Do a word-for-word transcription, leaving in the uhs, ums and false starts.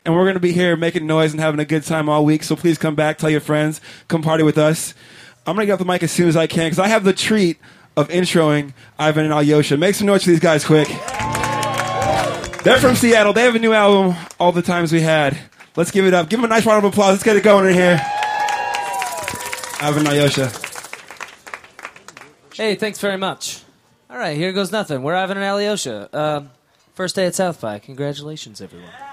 And we're going to be here making noise and having a good time all week, so please come back, tell your friends, come party with us. I'm going to get off the mic as soon as I can, because I have the treat of introing Ivan and Alyosha. Make some noise for these guys quick. They're from Seattle. They have a new album, All the Times We Had. Let's give it up. Give them a nice round of applause. Let's get it going in here. Ivan and Alyosha. Hey, thanks very much. All right, here goes nothing. We're Ivan and Alyosha. Uh, first day at South by. Congratulations, everyone.